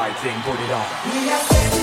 right thing, put it on.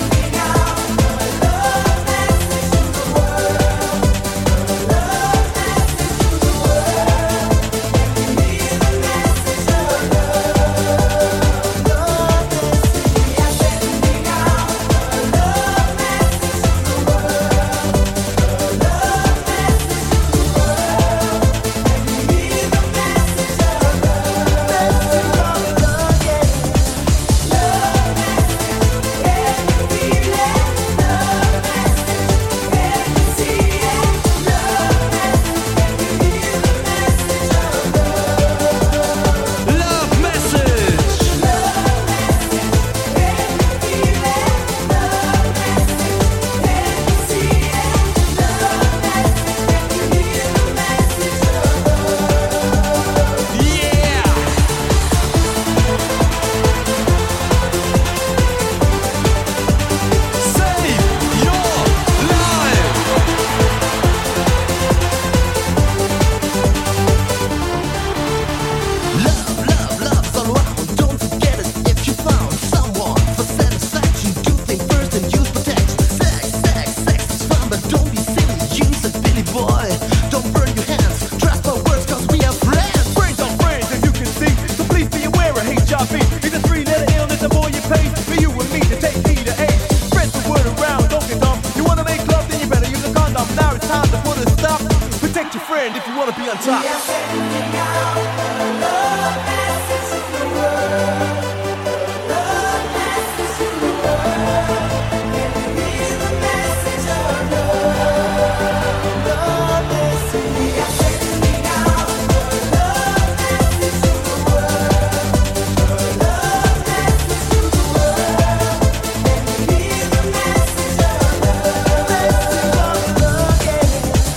If you wanna be on top. We are sending out a love message to the world. Love message to the world. Can you hear the message of love? Love message. We are sending out a love message to the world. Love message to the world. Can you hear the message of love? Message of love, yeah.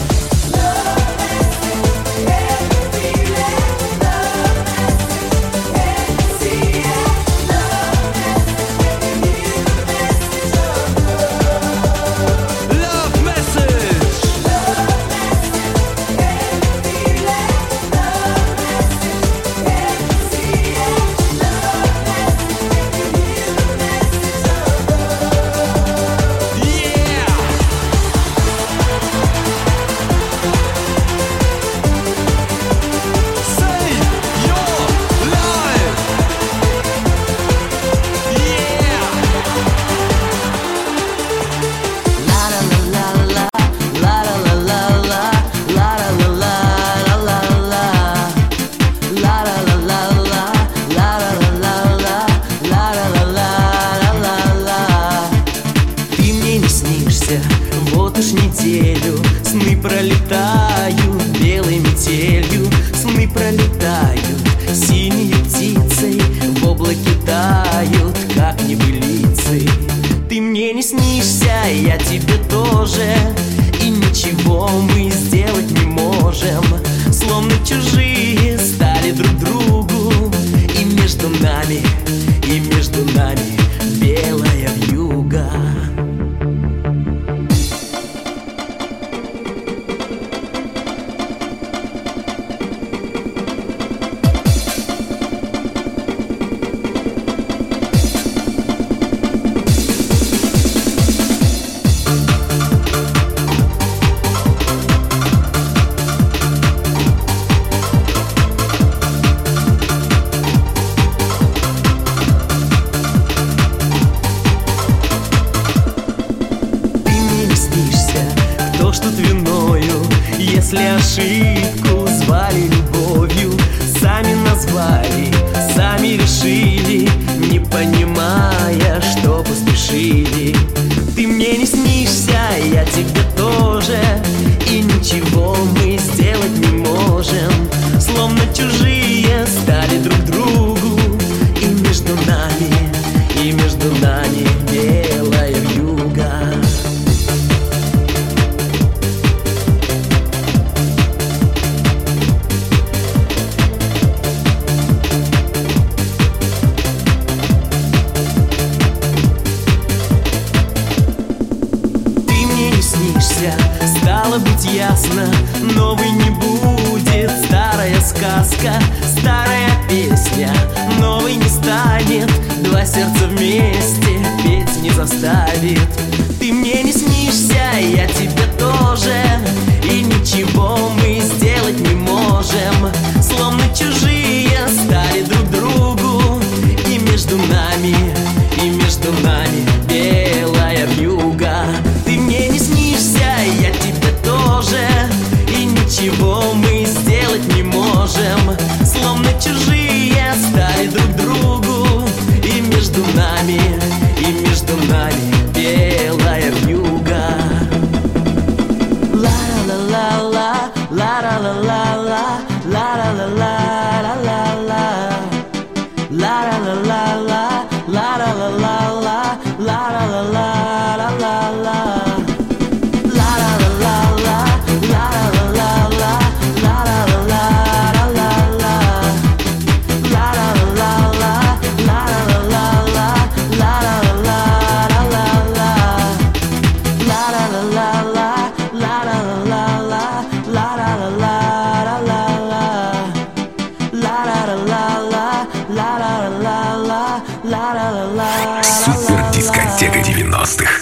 Вот уж неделю сны пролетают белой метелью, сны пролетают синей птицей, в облаке тают, как небылицы. Ты мне не снишься, я тебе тоже, и ничего мы сделать не можем. Словно чужие стали друг другу, и между нами белая вьюга. Что виною, если ошибку звали любовью, сами назвали, сами решили, не понимая, что поспешили. Ты мне не снишься, я тебе тоже, и ничего мы сделать не можем. Словно чужие стали друг другу, и между нами белая вьюга. Стало быть ясно, новой не будет старая сказка, старая песня, новой не станет. а сердце вместе петь не заставит. Ты мне не снишься, я тебе тоже, и ничего мы сделать не можем. Словно чужие стали друг другу, и между нами белая вьюга. Ты мне не снишься, я тебе тоже, и ничего мы сделать не можем. Словно чужие стали друг другу, и между нами белая вьюга. Ла-ла-ла-ла, ла-ла-ла-ла, ла-ла-ла-ла-ла-ла-ла, ла-ла-ла-ла-ла, ла-ла-ла-ла-ла, ла-ла-ла-ла-ла-ла. Супер дискотека 90-х.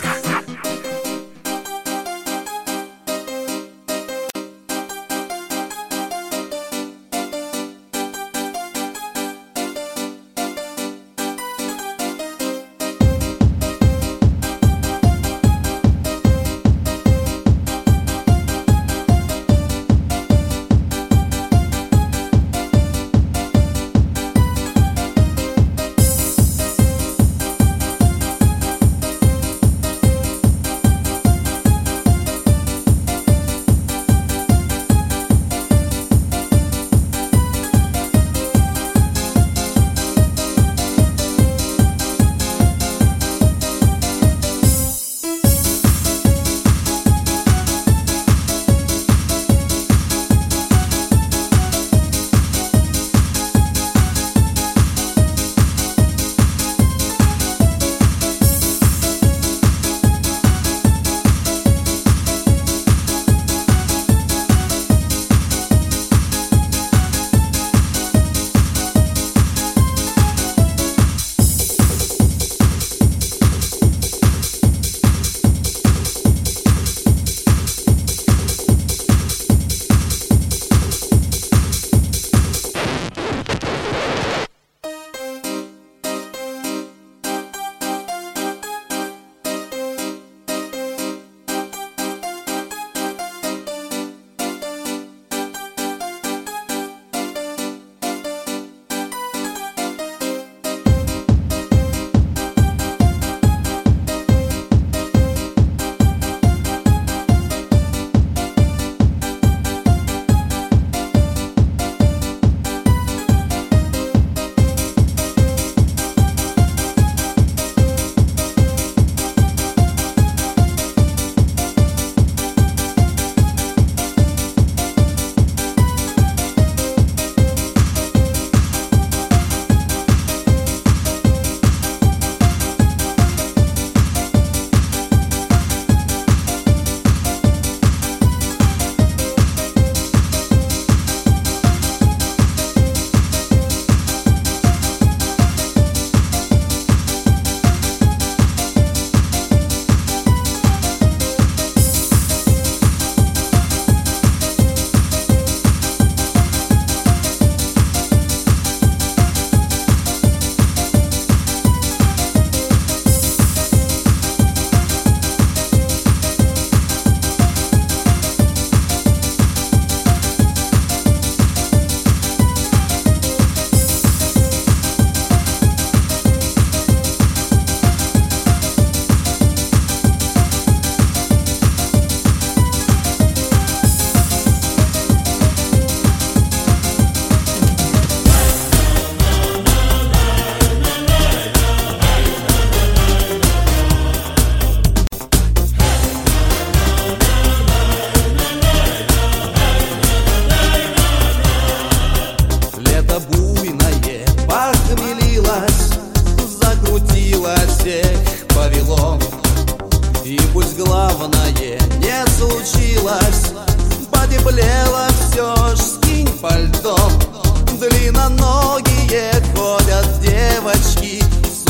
потеплело все ж, скинь пальто. Длинноногие ходят девочки,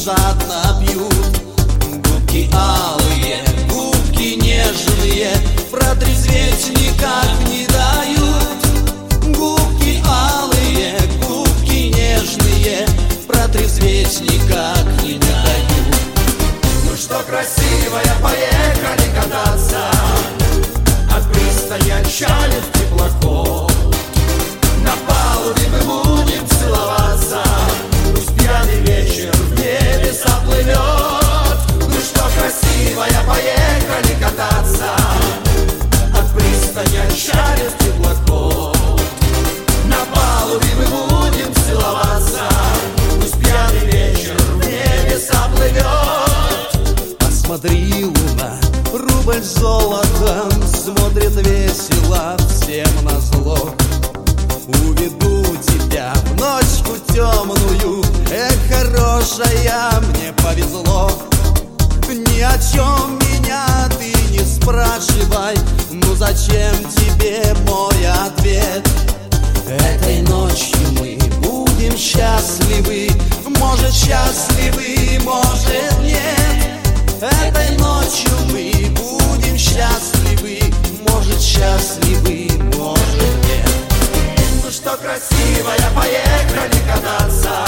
жадно пьют. Губки алые, губки нежные, протрезветь никак не дают. Губки алые, губки нежные, протрезветь никак не дают. Ну что, красивая, поехали кататься, от пристани отчалит теплоход. На палубе мы будем целоваться, пусть пьяный вечер в небеса плывет. Ну что, красивая, поехали кататься, от пристани отчалит теплоход. На палубе мы будем целоваться, пусть пьяный вечер в небеса плывет. Посмотри, луна, рубль золотом смотрит весело всем назло. Уведу тебя в ночку темную, эх, хорошая, мне повезло. Ни о чем меня ты не спрашивай, ну зачем тебе мой ответ? Этой ночью мы будем счастливы, может счастливы, может нет. Этой ночью мы будем счастливы, может счастливы, может нет. Ну что, красивая, поехали кататься,